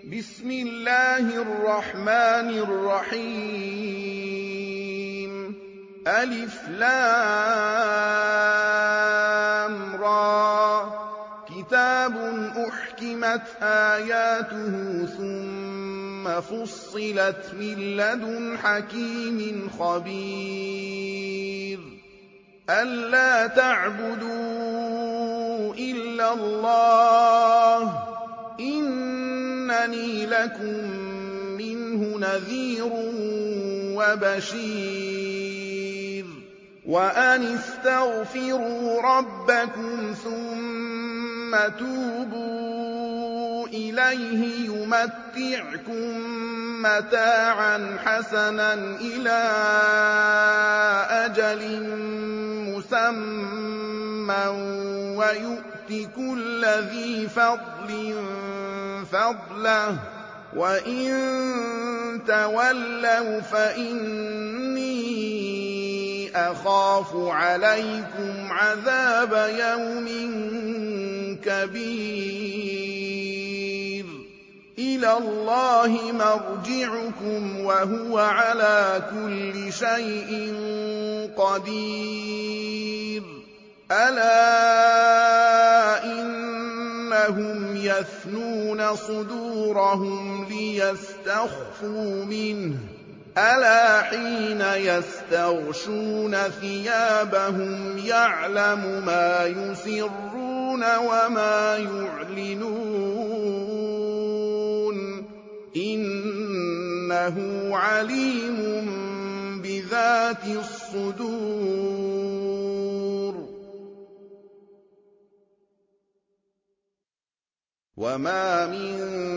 بسم الله الرحمن الرحيم ألف لام را كتاب أحكمت آياته ثم فصلت من لدن حكيم خبير ألا تعبدوا إلا الله إنني لكم منه نذير وبشير وأن استغفروا ربكم ثم توبوا إليه يمتعكم متاعا حسنا إلى أجل مسمى ويؤت كل ذي فضل فضله وإن تولوا فإني أخاف عليكم عذاب يوم كبير إلى الله مرجعكم وهو على كل شيء قدير ألا إنهم يثنون صدورهم ليستخفوا منه ألا حين يستغشون ثيابهم يعلم ما يسرون وما يعلنون إنه عليم بذات الصدور وما من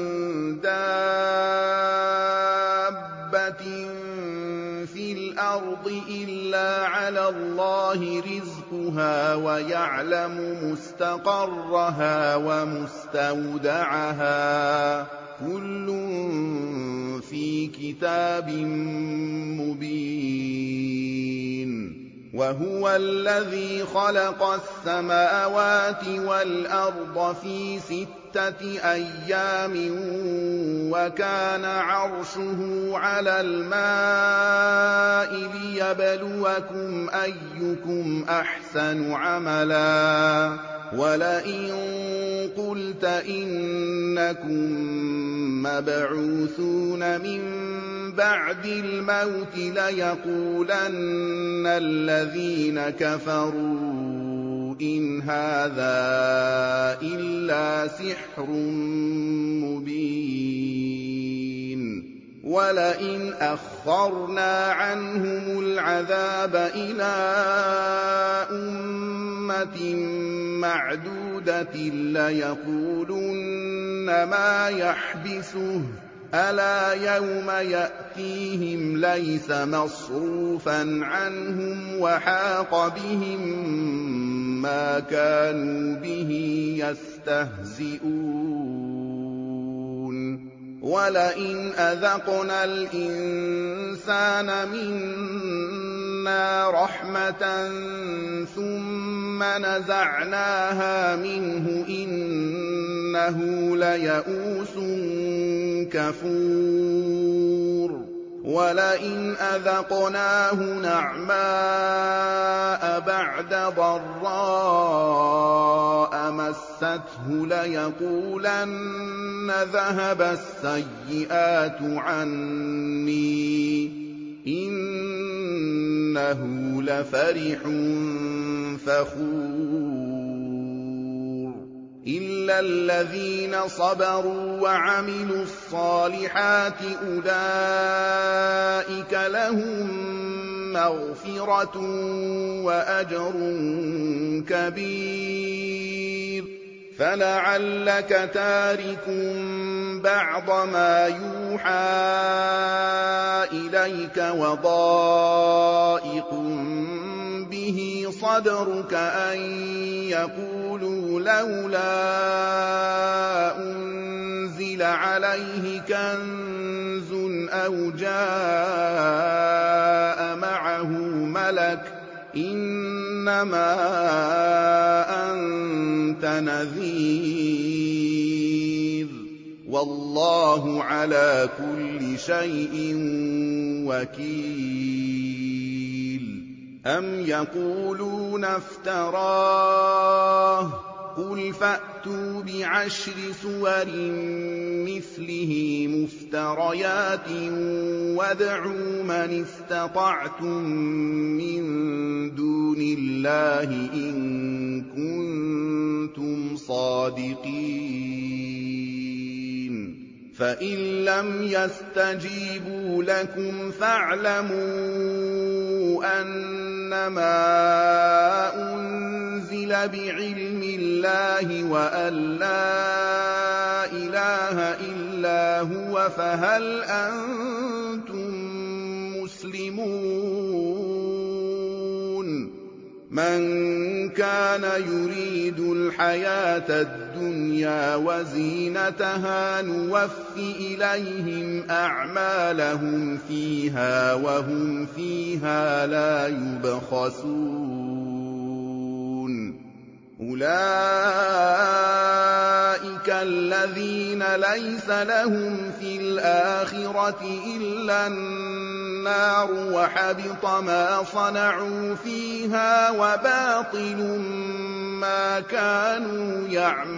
دابة في الأرض إلا على الله رزقها ويعلم مستقرها ومستودعها كل في كتاب مبين وهو الذي خلق السماوات والأرض في 6 أيام وكان عرشه على الماء ليبلوكم أيكم أحسن عملا ولئن قلت إنكم مبعوثون من بعد الموت ليقولن الذين كفروا إن هذا إلا سحر مبين ولئن أخرنا عنهم العذاب إلى أمة معدودة ليقولن ما يحبسه ألا يوم يأتيهم ليس مصروفا عنهم وحاق بهم ما كانوا به يستهزئون ولئن أذقنا الإنسان منا رحمة ثم نزعناها منه إنه ليئوس كفور ولئن أذقناه نعماء بعد ضراء مسته ليقولن ذهب السيئات عني إنه لفرح فخور إلا الذين صبروا وعملوا الصالحات أولئك لهم مغفرة وأجر كبير فلعلك تارك بعض ما يوحى إليك وضائق به صدرك أن يقولوا لولا أنزل عليه كنز أو جاء معه ملك إنما أنت نذير وَاللَّهُ عَلَىٰ كُلِّ شَيْءٍ وَكِيلٌ أَمْ يَقُولُونَ افْتَرَاهُ ۖ قُلْ فَأْتُوا بِعَشْرِ سُوَرٍ مِّثْلِهِ مُفْتَرَيَاتٍ وَادْعُوا مَنِ اسْتَطَعْتُم مِّن دُونِ اللَّهِ إِن كُنتُمْ صَادِقِينَ فَإِن لَّمْ يَسْتَجِيبُوا لَكُمْ فَاعْلَمُوا أَنَّمَا أُنزِلَ بِعِلْمِ اللَّهِ وَأَن لَّا إِلَٰهَ إِلَّا هُوَ فَهَلْ أَنتُم مُّسْلِمُونَ مَن كَانَ يُرِيدُ الْحَيَاةَ الدُّنْيَا وَزِينَتَهَا نُوَفِّ إِلَيْهِمْ أَعْمَالَهُمْ فِيهَا وَهُمْ فِيهَا لَا يُبْخَسُونَ أُولَٰئِكَ الَّذِينَ لَيْسَ لَهُمْ فِي الْآخِرَةِ إِلَّا النَّارُ وَحَبِطَ مَا صَنَعُوا فِيهَا وَبَاطِلٌ مَّا كَانُوا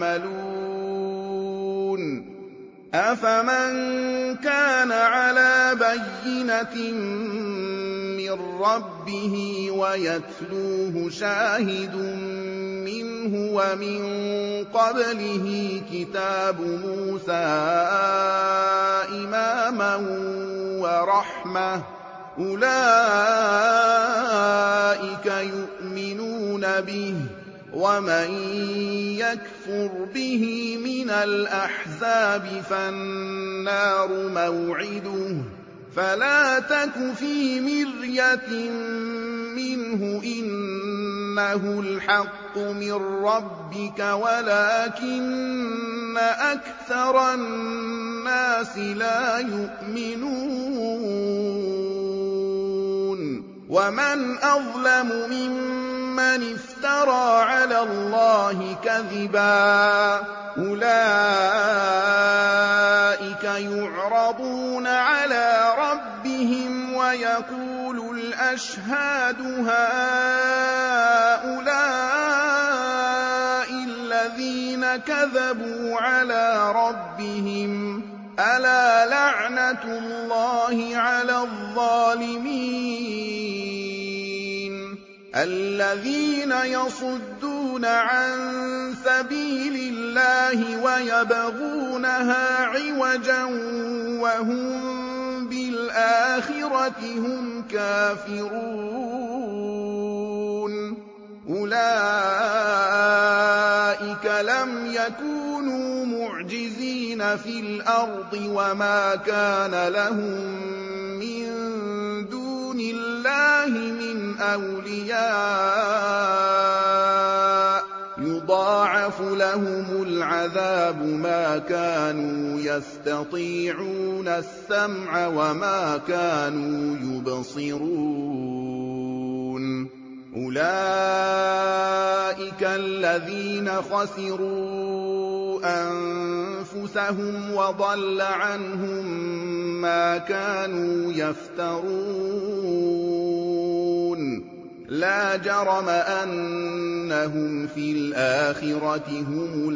يَعْمَلُونَ أَفَمَن كَانَ عَلَىٰ بَيِّنَةٍ مِّن رَّبِّهِ وَيَتْلُوهُ شَاهِدٌ مِّنْهُ وَمِن قَبْلِهِ كِتَابُ مُوسَىٰ إِمَامًا وَرَحْمَةً ۚ أُولَٰئِكَ يُؤْمِنُونَ بِهِ ۚ وَمَن يَكْفُرْ بِهِ مِنَ الْأَحْزَابِ فَالنَّارُ مَوْعِدُهُ ۚ فَلَا تَكُ فِي مِرْيَةٍ مِّنْهُ ۚ إِنَّهُ الْحَقُّ مِن رَّبِّكَ وَلَٰكِنَّ أَكْثَرَ النَّاسِ لَا يُؤْمِنُونَ وَمَنْ أَظْلَمُ مِمَّنِ افْتَرَىٰ عَلَى اللَّهِ كَذِبًا ۚ أُولَٰئِكَ يُعْرَضُونَ عَلَىٰ رَبِّهِمْ وَيَقُولُ الْأَشْهَادُ هَٰؤُلَاءِ الَّذِينَ كَذَبُوا عَلَىٰ رَبِّهِمْ ۚ أَلَا لَعْنَةُ اللَّهِ عَلَى الظَّالِمِينَ الَّذِينَ يَصُدُّونَ عَن سَبِيلِ اللَّهِ وَيَبْغُونَهَا عِوَجًا وَهُم بِالْآخِرَةِ هُمْ كَافِرُونَ أُولَٰئِكَ لَمْ يَكُونُوا مُعْجِزِينَ فِي الْأَرْضِ وَمَا كَانَ لَهُم مِّن دُونِ اللَّهِ مِنْ أَوْلِيَاءَ ۘ يُضَاعَفُ لَهُمُ الْعَذَابُ مَا كَانُوا يَسْتَطِيعُونَ السَّمْعَ وَمَا كَانُوا يُبْصِرُونَ أُولَٰئِكَ الَّذِينَ خَسِرُوا أَنفُسَهُمْ وَضَلَّ عَنْهُم مَّا كَانُوا يَفْتَرُونَ لَا جَرَمَ أَنَّهُمْ فِي الْآخِرَةِ هُمُ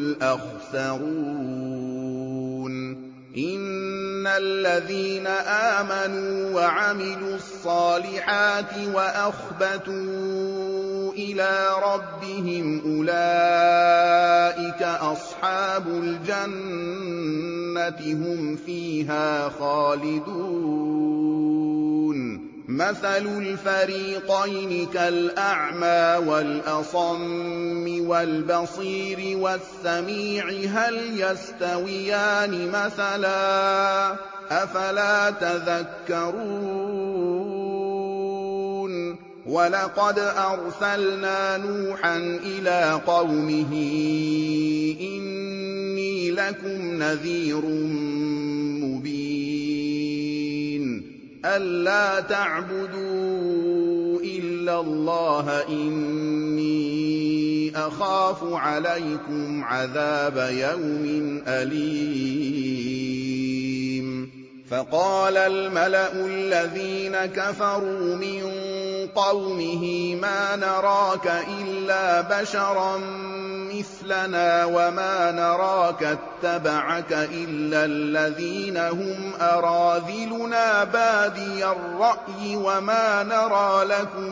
الْأَخْسَرُونَ إِنَّ الَّذِينَ آمَنُوا وَعَمِلُوا الصَّالِحَاتِ وَأَخْبَتُوا إِلَىٰ رَبِّهِمْ أُولَٰئِكَ أَصْحَابُ الْجَنَّةِ ۖ هُمْ فِيهَا خَالِدُونَ مَثَلُ الْفَرِيقَيْنِ كَالْأَعْمَىٰ وَالْأَصَمِّ وَالْبَصِيرِ وَالسَّمِيعِ هَلْ يَسْتَوِيَانِ مَثَلًا ۚ أَفَلَا تَذَكَّرُونَ وَلَقَدْ أَرْسَلْنَا نُوحًا إِلَىٰ قَوْمِهِ إِنِّي لَكُمْ نَذِيرٌ مُّبِينٌ أَلَّا تَعْبُدُوا إِلَّا اللَّهَ إِنِّي أَخَافُ عَلَيْكُمْ عَذَابَ يَوْمٍ أَلِيمٍ فَقَالَ الْمَلَأُ الَّذِينَ كَفَرُوا مِن قَوْمِهِ مَا نَرَاكَ إِلَّا بَشَرًا مِّثْلَنَا وَمَا نَرَاكَ اتَّبَعَكَ إِلَّا الَّذِينَ هُمْ أَرَاذِلُنَا بَادِيَ الرَّأْيِ وَمَا نَرَىٰ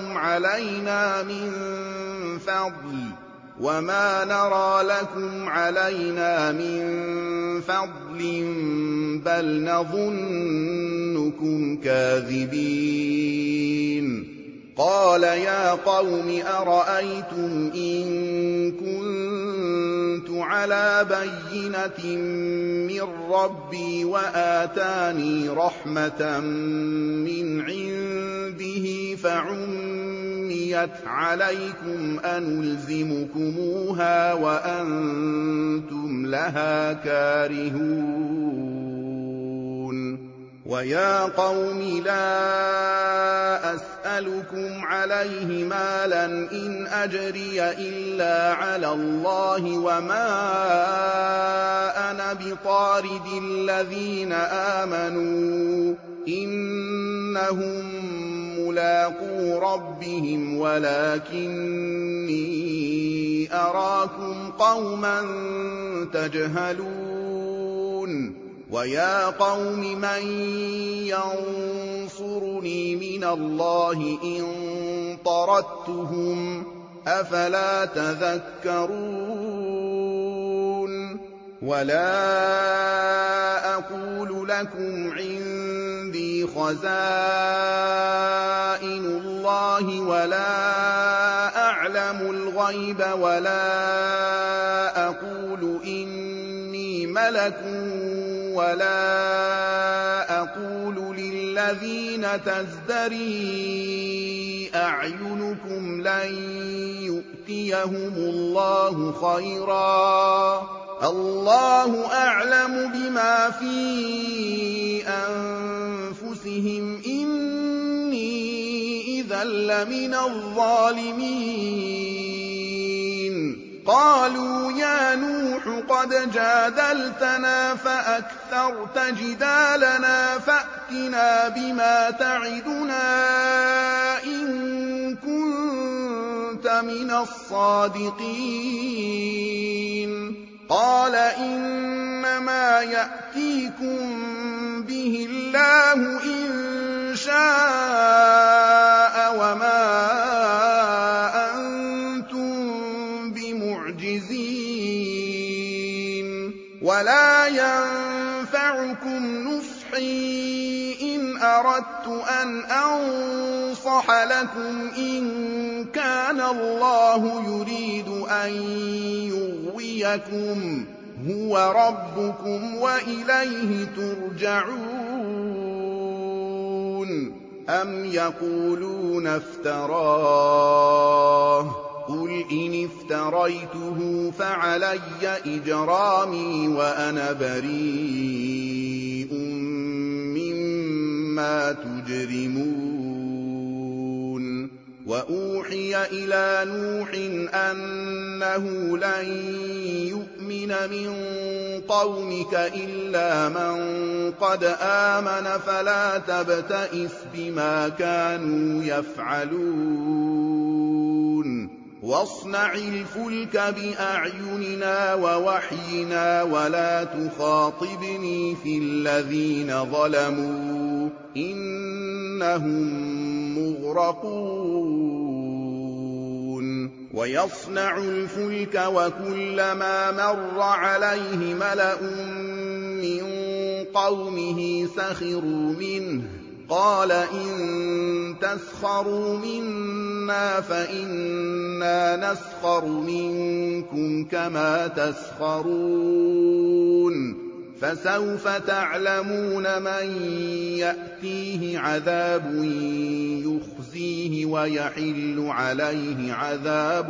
لَكُمْ عَلَيْنَا مِن فَضْلٍ بَلْ نَظُنُّكُمْ كَاذِبِينَ قَالَ يَا قَوْمِ أَرَأَيْتُمْ إِن كُنتُ عَلَىٰ بَيِّنَةٍ مِّن رَّبِّي وَآتَانِي رَحْمَةً مِّنْ عِندِهِ فَعُمِّيَتْ عَلَيْكُمْ أَنُلْزِمُكُمُوهَا وَأَنتُمْ لَهَا كَارِهُونَ وَيَا قَوْمِ لَا أَسْأَلُكُمْ عَلَيْهِ مَالًا إِنْ أَجْرِيَ إِلَّا عَلَى اللَّهِ وَمَا أَنَا بِطَارِدِ الَّذِينَ آمَنُوا إِنَّهُم مُّلَاقُو رَبِّهِمْ وَلَٰكِنِّي أَرَاكُمْ قَوْمًا تَجْهَلُونَ وَيَا قَوْمِ مَن يَنصُرُنِي مِنَ اللَّهِ إِن طَرَدتُّهُمْ ۚ أَفَلَا تَذَكَّرُونَ وَلَا أَقُولُ لَكُمْ عِندِي خَزَائِنُ اللَّهِ وَلَا أَعْلَمُ الْغَيْبَ وَلَا أَقُولُ إِنِّي مَلَكٌ وَلَا أَقُولُ لِلَّذِينَ تَزْدَرِي أَعْيُنُكُمْ لَن يُؤْتِيَهُمُ اللَّهُ خَيْرًا ۖ اللَّهُ أَعْلَمُ بِمَا فِي أَنفُسِهِمْ ۖ إِنِّي إِذًا لَّمِنَ الظَّالِمِينَ قَالُوا يَا نُوحُ قَدْ جَادَلْتَنَا فَأَكْثَرْتَ جِدَالَنَا فَأْتِنَا بِمَا تَعِدُنَا إِن كُنتَ مِنَ الصَّادِقِينَ قَالَ إِنَّمَا يَأْتِيكُم بِهِ اللَّهُ إِن شَاءَ وَمَا أَنتُم بِمُعْجِزِينَ وَلَا يَنفَعُكُمْ نُصْحِي إِنْ أَرَدتُّ أَنْ أَنصَحَ لَكُمْ إِن كَانَ اللَّهُ يُرِيدُ أَن يُغْوِيَكُمْ هُوَ رَبُّكُمْ وَإِلَيْهِ تُرْجَعُونَ أَمْ يَقُولُونَ افْتَرَاهُ ۖ قُلْ إِنِ افْتَرَيْتُهُ فَعَلَيَّ إِجْرَامِي وَأَنَا بَرِيءٌ مِّمَّا تُجْرِمُونَ وَأُوحِيَ إِلَىٰ نُوحٍ أَنَّهُ لَن يُؤْمِنَ مِن قَوْمِكَ إِلَّا مَن قَدْ آمَنَ فَلَا تَبْتَئِسْ بِمَا كَانُوا يَفْعَلُونَ وَاصْنَعِ الْفُلْكَ بِأَعْيُنِنَا وَوَحْيِنَا وَلَا تُخَاطِبْنِي فِي الَّذِينَ ظَلَمُوا إِنَّهُم مُّغْرَقُونَ وَيَصْنَعُ الْفُلْكَ وَكُلَّمَا مَرَّ عَلَيْهِ مَلَأٌ مِّن قَوْمِهِ سَخِرُوا مِنْهُ قَالَ إِن تَسْخَرُوا مِنَّا فَإِنَّا نَسْخَرُ مِنكُمْ كَمَا تَسْخَرُونَ فَسَوْفَ تَعْلَمُونَ مَن يَأْتِيهِ عَذَابٌ يُخْزِيهِ وَيَحِلُّ عَلَيْهِ عَذَابٌ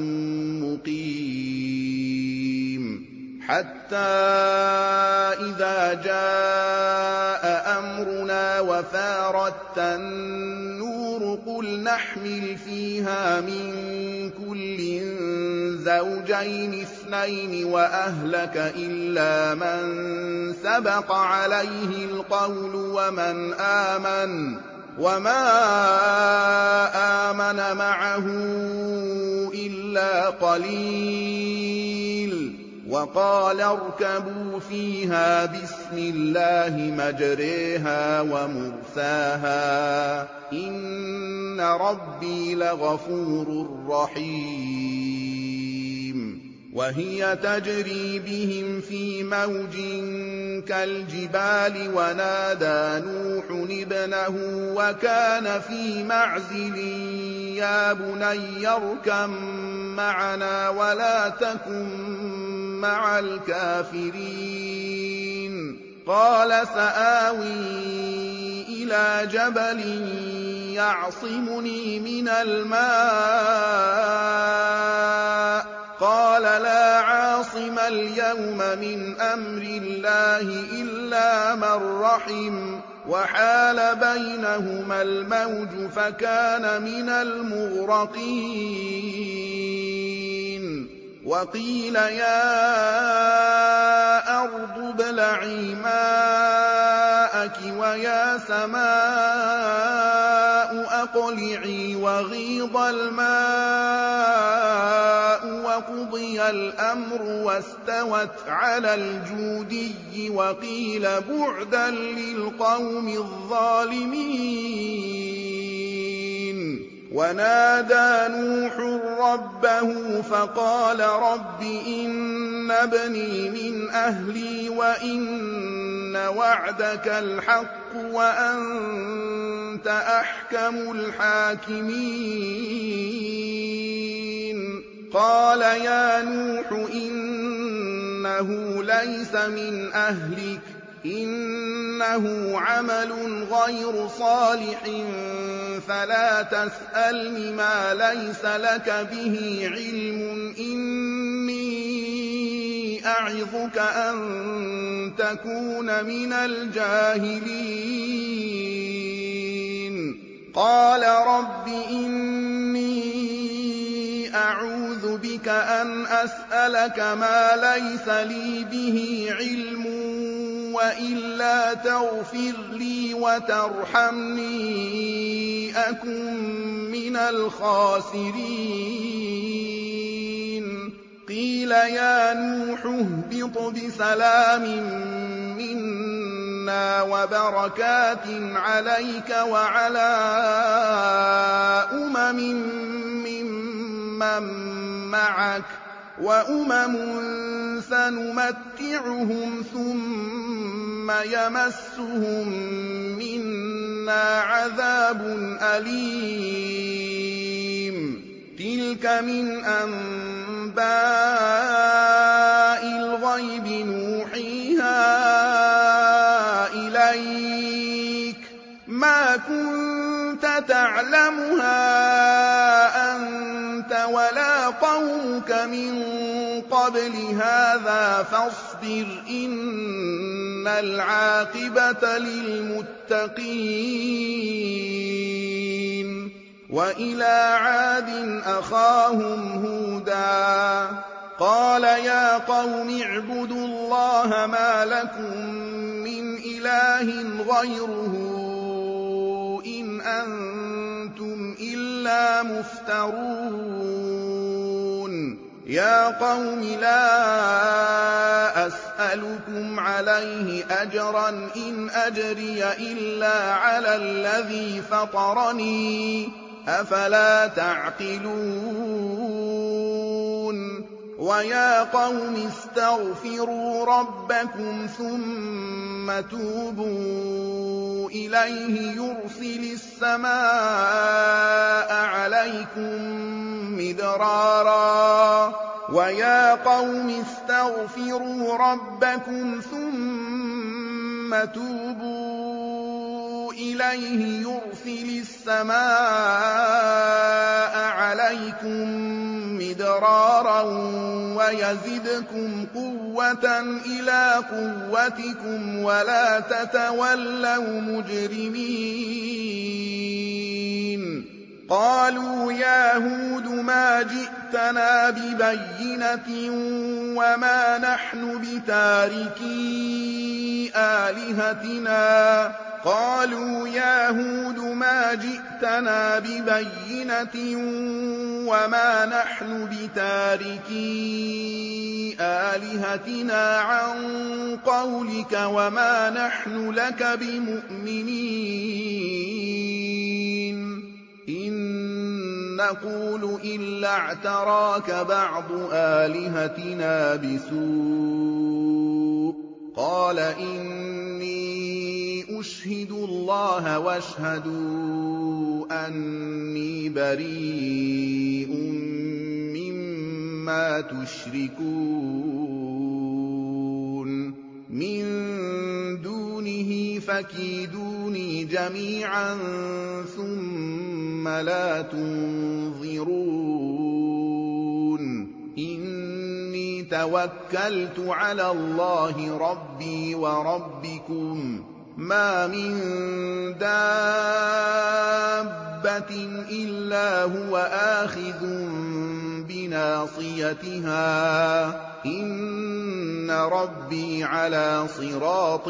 مُّقِيمٌ حَتَّىٰ إِذَا جَاءَ أَمْرُنَا وَفَارَتِ النُّورُ قُلْ نَحْمِلُ فِيهَا مِن كُلٍّ زوجين اثنين وأهلك إلا من سبق عليه القول وما آمن معه إلا قليل وقال اركبوا فيها بسم الله مجريها ومرساها إن ربي لغفور رحيم وهي تجري بهم في موج كالجبال ونادى نوح ابنه وكان في معزل يا بني اركب معنا ولا تكن مع الكافرين قال سآوي إلى جبل يعصمني من الماء قال لا عاصم اليوم من أمر الله إلا من رحم وحال بينهما الموج فكان من المغرقين وقيل يا أرض ابلعي ماءك ويا سماء أقلعي وغيض الماء وقضي الأمر واستوت على الجودي وقيل بعدا للقوم الظالمين ونادى نوح ربه فقال رب إن ابني من أهلي وإن وعدك الحق وأنت أحكم الحاكمين قال يا نوح إنه ليس من أهلك إنه عمل غير صالح فلا تسألني ما ليس لك به علم إني أعظك أن تكون من الجاهلين قال رب إني أعوذ بك أن أسألك ما ليس لي به علم وإلا تغفر لي وترحمني أكن من الخاسرين قيل يا نوح اهبط بسلام منا وبركات عليك وعلى ممن معك وأمم سنمتعهم ثم يمسهم منا عذاب أليم تلك من أنباء الغيب نوحيها إليك ما كنت تعلمها أنت ولا قومك من قبل هذا فاصبر إن العاقبة للمتقين وإلى عاد أخاهم هودا قال يا قوم اعبدوا الله ما لكم من إله غيره إن أنتم إلا مفترون يا قوم لا أسألكم عليه أجرا إن أجري إلا على الذي فطرني أفلا تعقلون ويا قوم استغفروا ربكم ثم توبوا إليه يرسل السماء عليكم مدرارا ويا قوم استغفروا ربكم ثم توبوا إليه يرسل السماء عليكم مدرارا ويزدكم قوة إلى قوتكم ولا تتولوا مجرمين قالوا يا هود ما جئت جِئْتَنَا بِبَيِّنَةٍ وَمَا نَحْنُ بِتَارِكِي آلِهَتِنَا ۖ قَالُوا يَا هُودُ مَا جِئْتَنَا بِبَيِّنَةٍ وَمَا نَحْنُ بِتَارِكِي آلِهَتِنَا عَن قَوْلِكَ وَمَا نَحْنُ لَكَ بِمُؤْمِنِينَ إِن نَّقُولُ إِلَّا اعْتَرَاكَ بَعْضُ آلِهَتِنَا بِسُوءٍ ۗ قَالَ إِنِّي أُشْهِدُ اللَّهَ وَاشْهَدُوا أَنِّي بَرِيءٌ مِّمَّا تُشْرِكُونَ مِن دُونِهِ فَكِيدُونِي جَمِيعًا ثُمَّ لَا تُنظِرُونِ إِنِّي تَوَكَّلْتُ عَلَى اللَّهِ رَبِّي وَرَبِّكُم مَّا مِن دَابَّةٍ إِلَّا هُوَ آخِذٌ بِنَاصِيَتِهَا ۚ إِنَّ رَبِّي عَلَىٰ صِرَاطٍ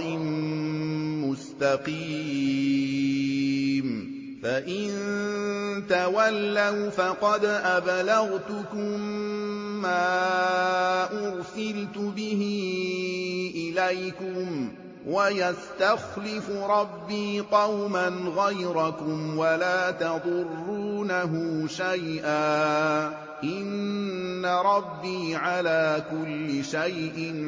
مُّسْتَقِيمٍ فَإِن تَوَلَّوْا فَقَدْ أَبْلَغْتُكُم مَّا أُرْسِلْتُ بِهِ إِلَيْكُمْ ۚ وَيَسْتَخْلِفُ رَبِّي قَوْمًا غَيْرَكُمْ وَلَا تَضُرُّونَهُ شَيْئًا ۚ إِنَّ رَبِّي عَلَىٰ كُلِّ شَيْءٍ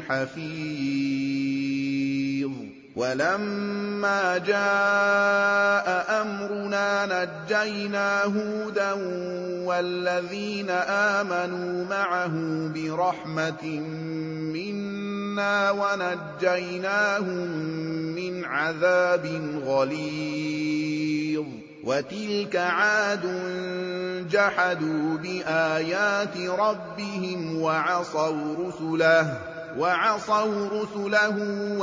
حَفِيظٌ وَلَمَّا جَاءَ أَمْرُنَا نَجَّيْنَا هُودًا وَالَّذِينَ آمَنُوا مَعَهُ بِرَحْمَةٍ مِّنَّا وَنَجَّيْنَاهُم مِّنْ عَذَابٍ غَلِيظٍ وَتِلْكَ عَادٌ جَحَدُوا بِآيَاتِ رَبِّهِمْ وَعَصَوْا رُسُلَهُ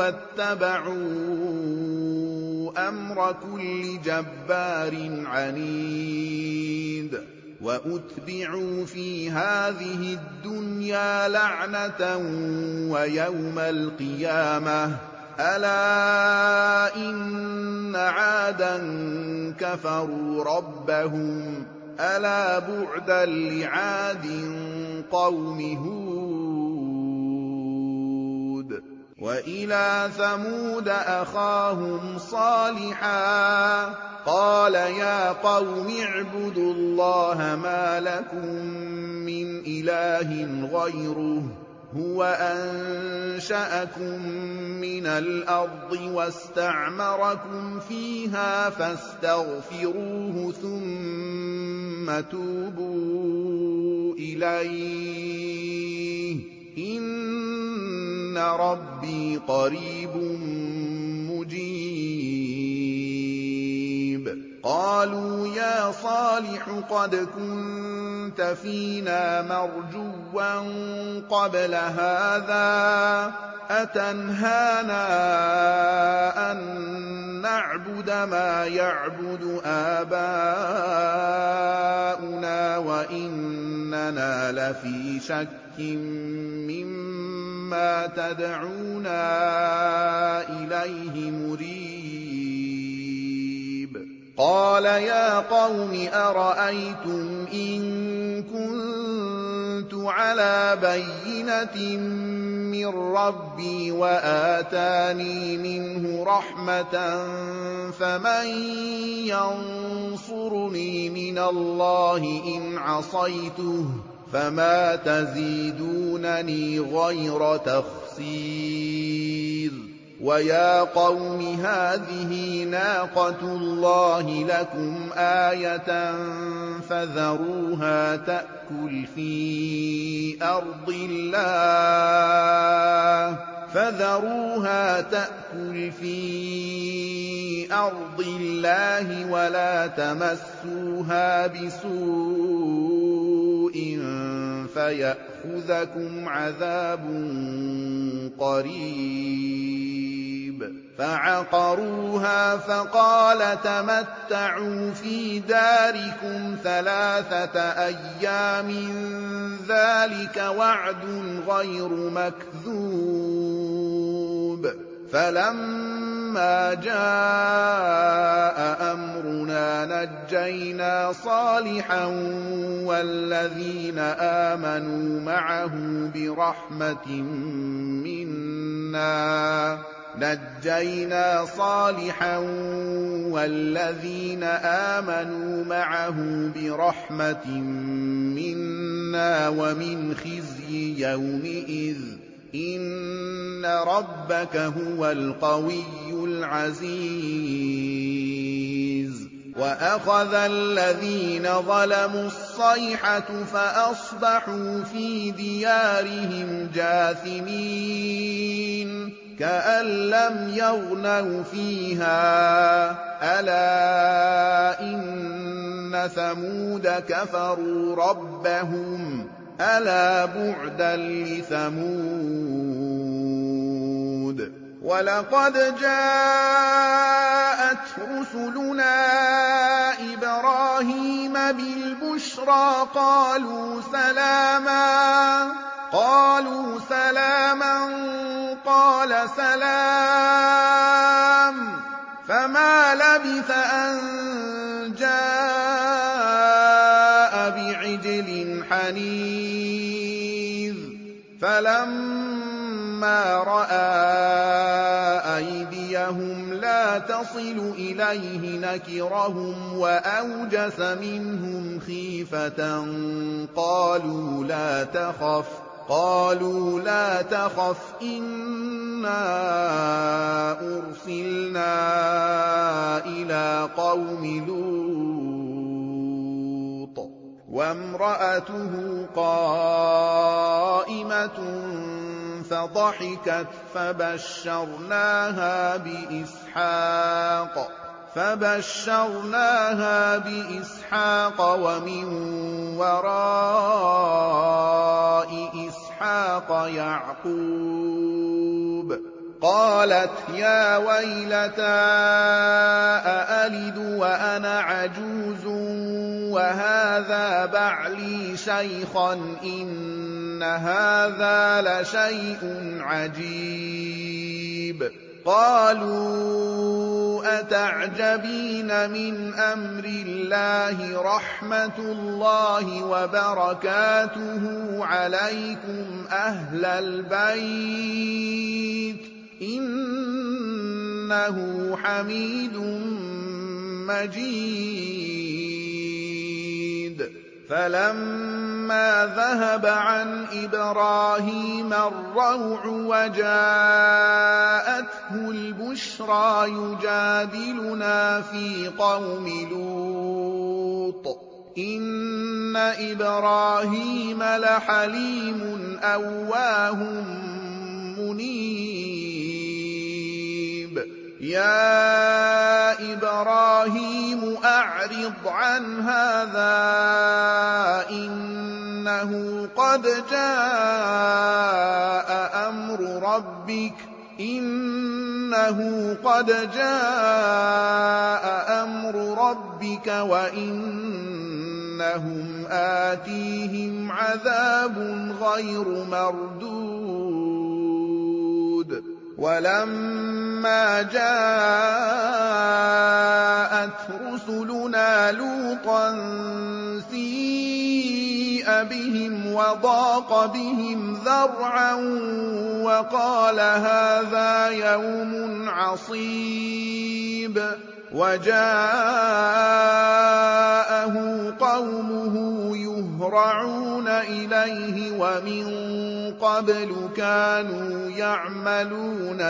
وَاتَّبَعُوا أَمْرَ كُلِّ جَبَّارٍ عَنِيدٍ وَأُتْبِعُوا فِي هَٰذِهِ الدُّنْيَا لَعْنَةً وَيَوْمَ الْقِيَامَةِ ۗ أَلَا إِنَّ عَادًا كَفَرُوا رَبَّهُمْ ۗ أَلَا بُعْدًا لِّعَادٍ قَوْمِ هُودٍ وَإِلَىٰ ثَمُودَ أَخَاهُمْ صَالِحًا ۗ قَالَ يَا قَوْمِ اعْبُدُوا اللَّهَ مَا لَكُم مِّنْ إِلَٰهٍ غَيْرُهُ ۖ هُوَ أَنشَأَكُم مِّنَ الْأَرْضِ وَاسْتَعْمَرَكُمْ فِيهَا فَاسْتَغْفِرُوهُ ثُمَّ تُوبُوا إِلَيْهِ ۚ إِنَّ رَبِّي قَرِيبٌ مُّجِيبٌ قَالُوا يَا صَالِحُ قَدْ كُنتَ فِينَا مَرْجُوًّا قَبْلَ هَٰذَا ۖ أَتَنْهَانَا أَن نَّعْبُدَ مَا يَعْبُدُ آبَاؤُنَا وَإِنَّنَا لَفِي شَكٍّ مِّمَّا تَدْعُونَا إِلَيْهِ مُرِيبٍ قَالَ يَا قَوْمِ أَرَأَيْتُمْ إِن كُنتُ عَلَىٰ بَيِّنَةٍ مِّن رَّبِّي وَآتَانِي مِنْهُ رَحْمَةً فَمَن يَنصُرُنِي مِنَ اللَّهِ إِنْ عَصَيْتُهُ ۖ فَمَا تَزِيدُونَنِي غَيْرَ تَخْسِيرٍ وَيَا قَوْمِ هَٰذِهِ نَاقَةُ اللَّهِ لَكُمْ آيَةً فَذَرُوهَا تَأْكُلْ فِي أَرْضِ اللَّهِ وَلَا تَمَسُّوهَا بِسُوءٍ فَيَأْخُذَكُمْ عَذَابٌ قَرِيبٌ فعقروها فقال تمتعوا في داركم 3 أيام ذلك وعد غير مكذوب فلما جاء أمرنا نجينا صالحا والذين آمنوا معه برحمة منا ومن خزي يومئذ إن ربك هو القوي العزيز وأخذ الذين ظلموا الصيحة فأصبحوا في ديارهم جاثمين كأن لم يغنوا فيها ألا إن ثمود كفروا ربهم ألا بعدا لثمود ولقد جاءت رسلنا إبراهيم بالبشرى قالوا سلاما قال سلام فما لبث أن جاء بعجل حنيذ فلما رأى أيديهم لا تصل إليه نكرهم وأوجس منهم خيفة قالوا لا تخف إنا أرسلنا إلى قوم لوط وامرأته قائمة فضحكت فبشرناها بإسحاق ومن وراء إسحاق يعقوب قالت يا ويلتى أألد وأنا عجوز وهذا بعلي شيخا إن هذا لشيء عجيب قالوا أتعجبين من أمر الله رحمة الله وبركاته عليكم أهل البيت إنه حميد مجيد فلما ذهب عن إبراهيم الروع وجاءته البشرى يجادلنا في قوم لوط إن إبراهيم لحليم أواه منيب يا إبراهيم أعرض عن هذا إنه قد جاء أمر ربك وإنهم آتيهم عذاب غير مردود ولما جاءت رسلنا لوطا سيء بهم وضاق بهم ذرعا وقال هذا يوم عصيب وجاءه قومه يهرعون إليه ومن قبل كانوا يعملون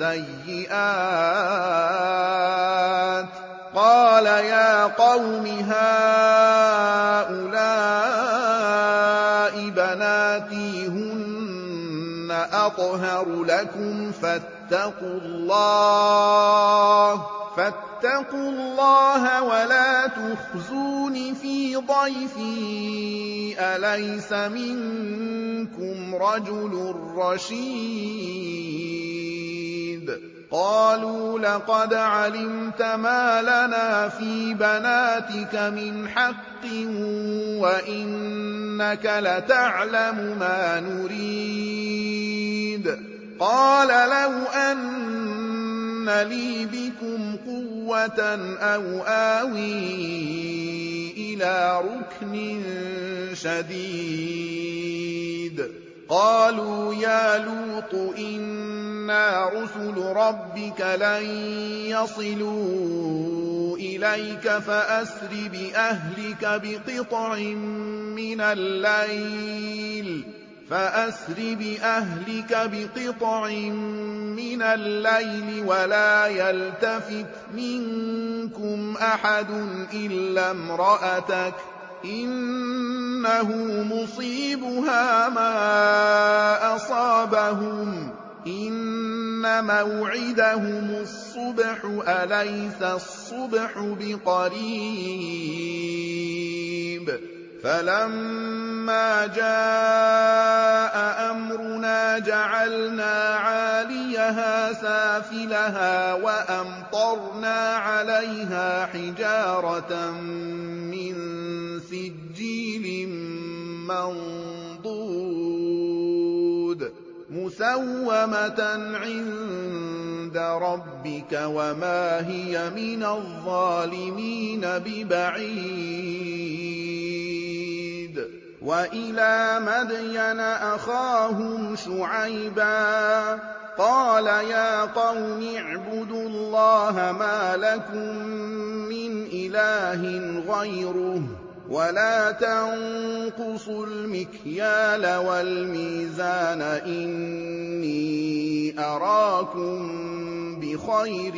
السيئات قال يا قوم هؤلاء بناتي هن أطهر لكم فاتقوا الله ولا تخزون في ضيفي أليس منكم رجل رشيد قالوا لقد علمت ما لنا في بناتك من حق وإنك لتعلم ما نريد. قال لو أن لي بكم قوة أو آوي إلى ركن شديد. قالوا يا لوط إنا رسل ربك لن يصلوا إليك فأسر بأهلك بقطع من الليل ولا يلتفت منكم أحد إلا امرأتك إنه مصيبها ما أصابهم إن موعدهم الصبح أليس الصبح بقريب. فلما جاء أمرنا جعلنا عاليها سافلها وأمطرنا عليها حجارة من سجيل منضود مسومة عند ربك وما هي من الظالمين ببعيد. وإلى مدين أخاهم شعيبا قال يا قوم اعبدوا الله ما لكم من إله غيره ولا تنقصوا المكيال والميزان إني أراكم بخير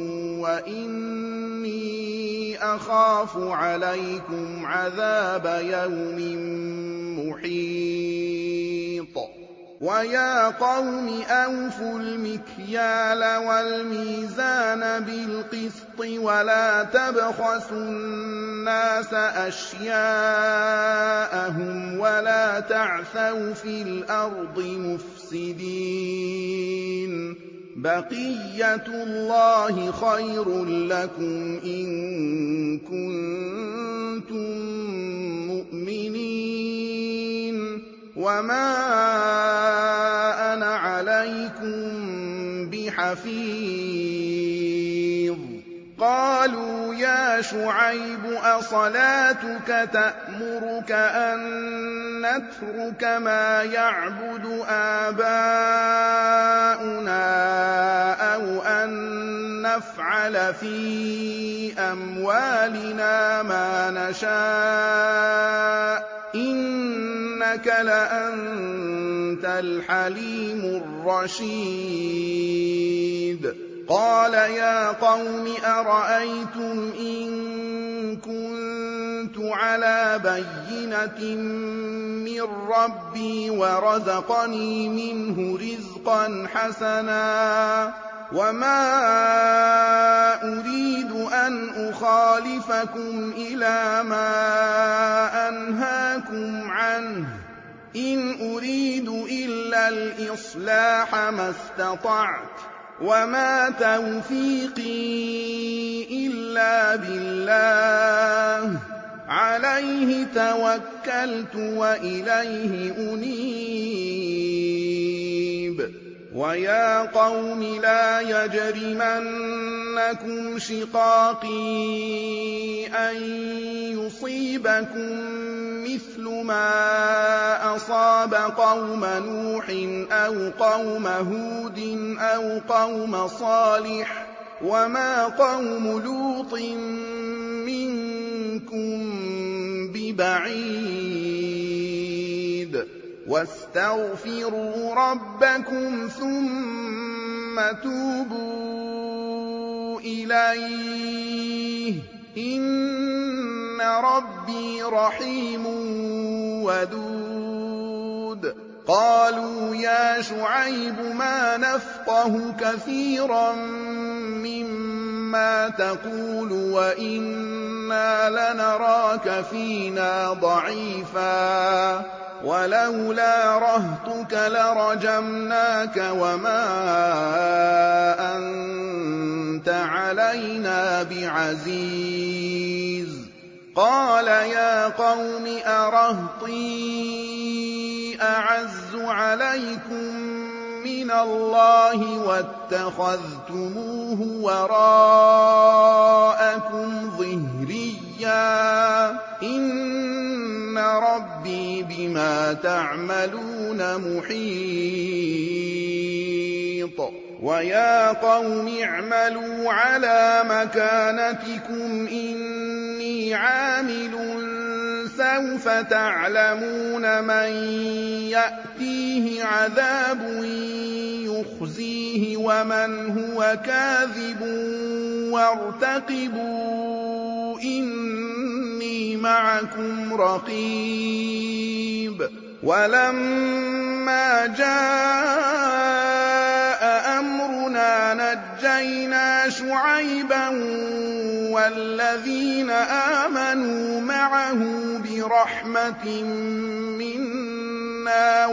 وإني أخاف عليكم عذاب يوم محيط. ويا قوم أوفوا المكيال والميزان بالقسط ولا تبخسوا الناس أشياءهم ولا تعثوا في الأرض مفسدين. بقية الله خير لكم إن كنتم مؤمنين وما أنا عليكم بحفيظ. قالوا يا شعيب أصلاتك تأمرك أن نترك ما يعبد آباؤنا أو أن نفعل في أموالنا ما نشاء إنك لأنت الحليم الرشيد. قال يا قوم أرأيتم إن كنت على بينة من ربي ورزقني منه رزقا حسنا وما أريد أن أخالفكم إلى ما أنهاكم عنه إن أريد إلا الإصلاح ما استطعت وما توفيقي إلا بالله عليه توكلت وإليه أنيب. ويا قوم لا يجرمنكم شقاقي أن يصيبكم مثل ما أصاب قوم نوح أو قوم هود أو قوم صالح وما قوم لوط منكم ببعيد. واستغفروا ربكم ثم توبوا إليه إن ربي رحيم ودود. قالوا يا شعيب ما نفقه كثيرا مما تقول وإنا لنراك فينا ضعيفا وَلَوْلَا رَهْطُكَ لَرَجَمْنَاكَ وَمَا أَنتَ عَلَيْنَا بِعَزِيزٍ قَالَ يَا قَوْمِ أَرَهْطِي أَعَزُّ عَلَيْكُم مِّنَ اللَّهِ وَاتَّخَذْتُمُوهُ وَرَاءَكُمْ ظِهْرِيًّا ۖ إِنَّ رَبِّي بِمَا تَعْمَلُونَ مُحِيطٌ وَيَا قَوْمِ اعْمَلُوا عَلَىٰ مَكَانَتِكُمْ إِنِّي عَامِلٌ ۖ سَوْفَ تَعْلَمُونَ مَن يَأْتِيهِ عَذَابٌ يُخْزِيهِ وَمَنْ هُوَ كَاذِبٌ وَارْتَقِبُوا إِنِّي مَعَكُمْ رَقِيبٌ وَلَمَّا جَاءَ أَمْرُنَا نَجَّيْنَا شُعَيْبًا وَالَّذِينَ آمَنُوا مَعَهُ بِرَحْمَةٍ مِّنَّا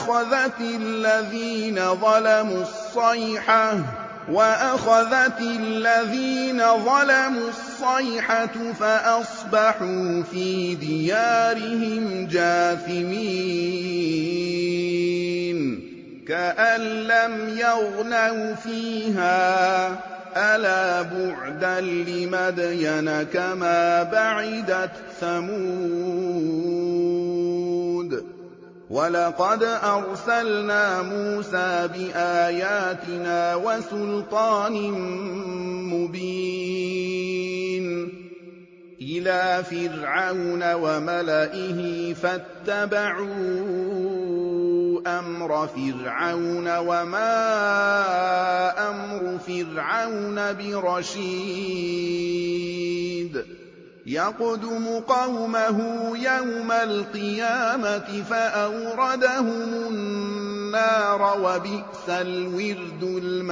وَأَخَذَتِ الَّذِينَ ظَلَمُوا الصَّيْحَةُ فَأَصْبَحُوا فِي دِيَارِهِمْ جَاثِمِينَ كَأَن لَّمْ يَغْنَوْا فِيهَا ۗ أَلَا بُعْدًا لِّمَدْيَنَ كَمَا بَعِدَتْ ثَمُودُ وَلَقَدْ أَرْسَلْنَا مُوسَىٰ بِآيَاتِنَا وَسُلْطَانٍ مُّبِينٍ إِلَىٰ فِرْعَوْنَ وَمَلَئِهِ فَاتَّبَعُوا أَمْرَ فِرْعَوْنَ ۖ وَمَا أَمْرُ فِرْعَوْنَ بِرَشِيدٍ يَقْدُمُ قَوْمَهُ يَوْمَ الْقِيَامَةِ فَأَوْرَدَهُمُ النَّارَ ۖ وَبِئْسَ الْوِرْدُ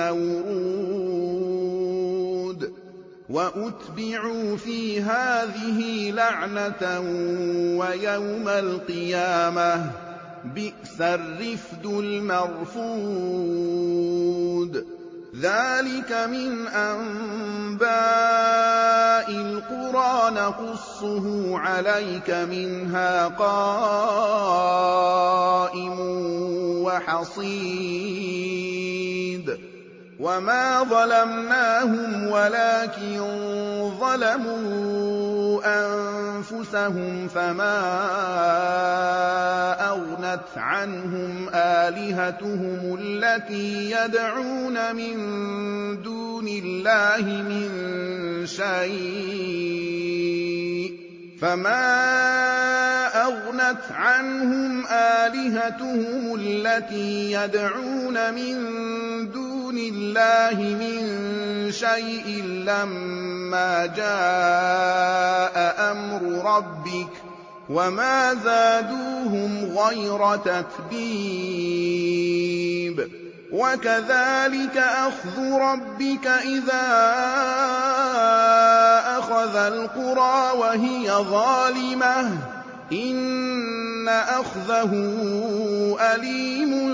الْمَوْرُودُ وَأُتْبِعُوا فِي هَٰذِهِ لَعْنَةً وَيَوْمَ الْقِيَامَةِ ۚ بِئْسَ الرِّفْدُ الْمَرْفُودُ ذَٰلِكَ مِنْ أَنبَاءِ الْقُرَىٰ نَقُصُّهُ عَلَيْكَ ۖ مِنْهَا قَائِمٌ وَحَصِيدٌ وَمَا ظَلَمْنَاهُمْ وَلَٰكِن ظَلَمُوا أَنفُسَهُمْ فَمَا أَغْنَتْ عَنْهُمْ آلِهَتُهُمُ الَّتِي يَدْعُونَ مِن دُونِ اللَّهِ مِن شَيْءٍ لَّمَّا جَاءَ أَمْرُ رَبِّكَ ۖ وَمَا زَادُوهُمْ غَيْرَ تَتْبِيبٍ وَكَذَٰلِكَ أَخْذُ رَبِّكَ إِذَا أَخَذَ الْقُرَىٰ وَهِيَ ظَالِمَةٌ ۚ إِنَّ أَخْذَهُ أَلِيمٌ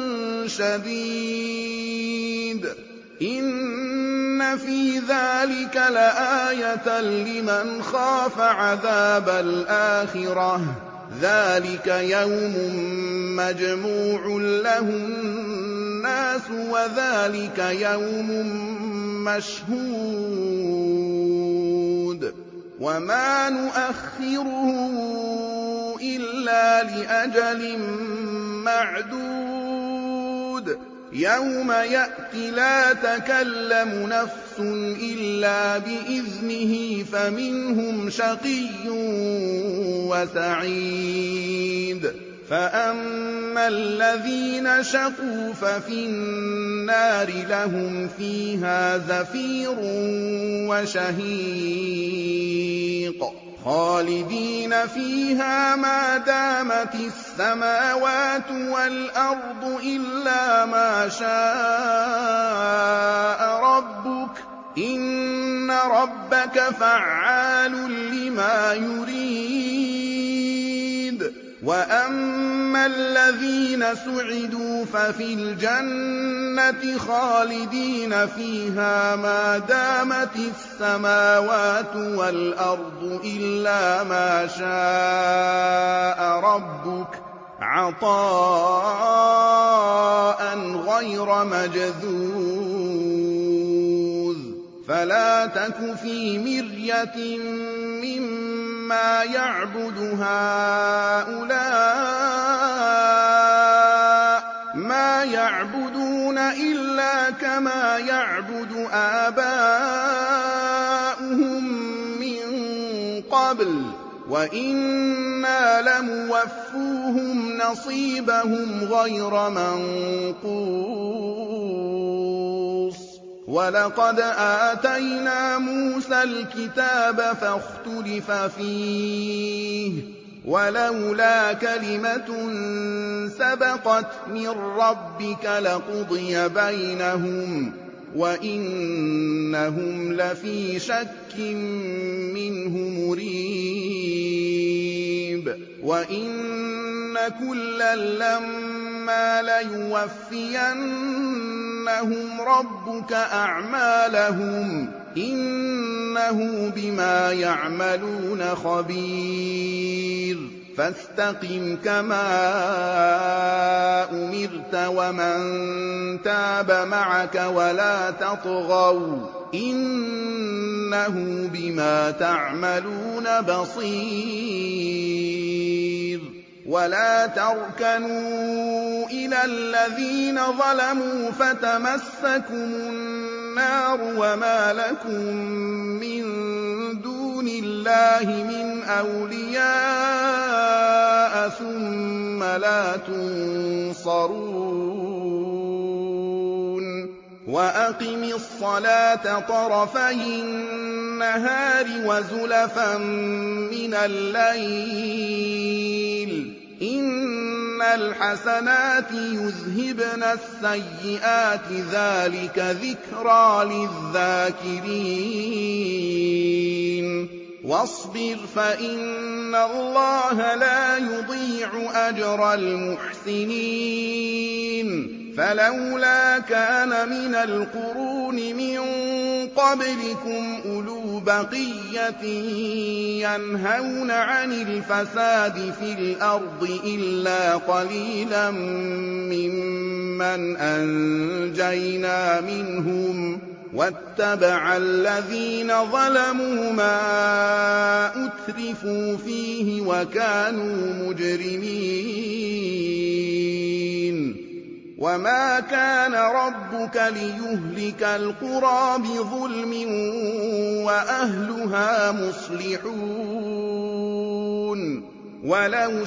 شَدِيدٌ إِنَّ فِي ذَٰلِكَ لَآيَةً لِّمَنْ خَافَ عَذَابَ الْآخِرَةِ ۚ ذَٰلِكَ يَوْمٌ مَّجْمُوعٌ لَّهُ النَّاسُ وَذَٰلِكَ يَوْمٌ مَّشْهُودٌ وَمَا نُؤَخِّرُهُ إِلَّا لِأَجَلٍ مَّعْدُودٍ يَوْمَ يَأْتِ لَا تَكَلَّمُ نَفْسٌ إِلَّا بِإِذْنِهِ فَمِنْهُمْ شَقِيٌّ وَسَعِيدٌ فَأَمَّا الَّذِينَ شَقُوا فَفِي النَّارِ لَهُمْ فِيهَا زَفِيرٌ وَشَهِيقٌ خَالِدِينَ فِيهَا مَا دَامَتِ السَّمَاوَاتُ وَالْأَرْضُ إِلَّا مَا شَاءَ رَبُّكَ ۖ إِنَّ رَبَّكَ فَعَّالٌ لِّمَا يُرِيدُ وَأَمَّا الَّذِينَ سُعِدُوا فَفِي الْجَنَّةِ خَالِدِينَ فِيهَا مَا دَامَتِ السَّمَاوَاتُ وَالْأَرْضُ إِلَّا مَا شَاءَ رَبُّكَ عَطَاءً غَيْرَ مَجْذُوذٍ فَلَا تَكُ فِي مِرْيَةٍ مِّمَّا يَعْبُدُ هَٰؤُلَاءِ مَا يَعْبُدُونَ إِلَّا كَمَا يَعْبُدُ آبَاؤُهُم مِّن قَبْلُ وَإِنَّا لَمُوَفُّوهُمْ نَصِيبَهُمْ غَيْرَ مَنقُوصٍ وَلَقَدْ آتَيْنَا مُوسَى الْكِتَابَ فَاخْتُلِفَ فِيهِ وَلَوْلَا كَلِمَةٌ سَبَقَتْ مِن رَّبِّكَ لَقُضِيَ بَيْنَهُمْ وَإِنَّهُمْ لَفِي شَكٍّ مِّنْهُ مُرِيبٍ وَإِنَّ كُلًّا لَّمَّا لَيُوَفِّيَنَّهُمْ رَبُّكَ أَعْمَالَهُمْ إِنَّهُ بِمَا يَعْمَلُونَ خَبِيرٌ فَاسْتَقِمْ كَمَا أُمِرْتَ وَمَن تَابَ مَعَكَ وَلَا تَطْغَوْا ۚ إِنَّهُ بِمَا تَعْمَلُونَ بَصِيرٌ وَلَا تَرْكَنُوا إِلَى الَّذِينَ ظَلَمُوا فَتَمَسَّكُمُ النَّارُ وَمَا لَكُم مِّن دُونِ اللَّهِ مِنْ أَوْلِيَاءَ ثُمَّ لَا تُنصَرُونَ وَأَقِمِ الصَّلَاةَ طَرَفَيِ النَّهَارِ وَزُلَفًا مِّنَ اللَّيْلِ ۚ إِنَّ الْحَسَنَاتِ يُذْهِبْنَ السَّيِّئَاتِ ۚ ذَٰلِكَ ذِكْرَىٰ لِلذَّاكِرِينَ وَاصْبِرْ فَإِنَّ اللَّهَ لَا يُضِيعُ أَجْرَ الْمُحْسِنِينَ فَلَوْلَا كَانَ مِنَ الْقُرُونِ مِن قَبْلِكُمْ أُولُو بَقِيَّةٍ يَنْهَوْنَ عَنِ الْفَسَادِ فِي الْأَرْضِ إِلَّا قَلِيلًا مِّمَّنْ أَنجَيْنَا مِنْهُمْ ۗ وَاتَّبَعَ الَّذِينَ ظَلَمُوا مَا أُتْرِفُوا فِيهِ وَكَانُوا مُجْرِمِينَ وَمَا كَانَ رَبُّكَ لِيُهْلِكَ الْقُرَىٰ بِظُلْمٍ وَأَهْلُهَا مُصْلِحُونَ وَلَوْ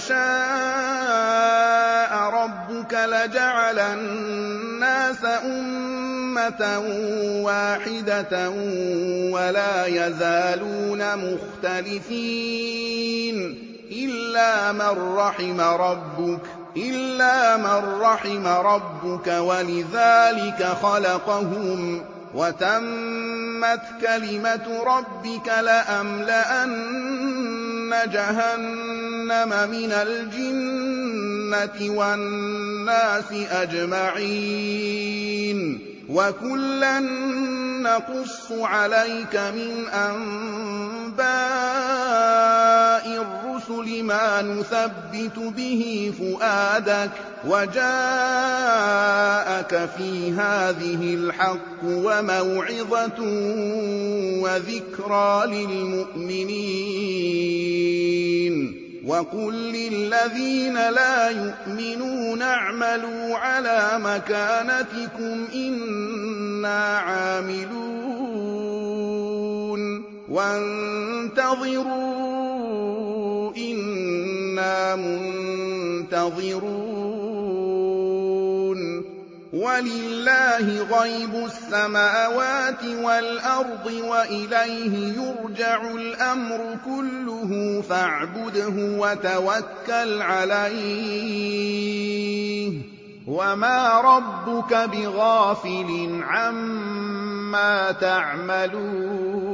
شَاءَ رَبُّكَ لَجَعَلَ النَّاسَ أُمَّةً وَاحِدَةً وَلَا يَزَالُونَ مُخْتَلِفِينَ إِلَّا مَن رَّحِمَ رَبُّكَ وَلِذَٰلِكَ خَلَقَهُمْ ۗ وَتَمَّتْ كَلِمَةُ رَبِّكَ لَأَمْلَأَنَّ جَهَنَّمَ مِنَ الْجِنَّةِ وَالنَّاسِ أَجْمَعِينَ وَكُلًّا نَّقُصُّ عَلَيْكَ مِنْ أَنبَاءِ الرُّسُلِ مَا نُثَبِّتُ بِهِ فُؤَادَكَ ۖ وَجَاءَكَ فِي هَٰذِهِ الْحَقُّ وَمَوْعِظَةٌ وَذِكْرَىٰ لِلْمُؤْمِنِينَ وَقُل لِّلَّذِينَ لَا يُؤْمِنُونَ اعْمَلُوا عَلَىٰ مَكَانَتِكُمْ إِنَّا عَامِلُونَ وَانتَظِرُوا إِنَّا مُنتَظِرُونَ وَلِلَّهِ غَيْبُ السَّمَاوَاتِ وَالْأَرْضِ وَإِلَيْهِ يُرْجَعُ الْأَمْرُ كُلُّهُ فَاعْبُدْهُ وَتَوَكَّلْ عَلَيْهِ ۚ وَمَا رَبُّكَ بِغَافِلٍ عَمَّا تَعْمَلُونَ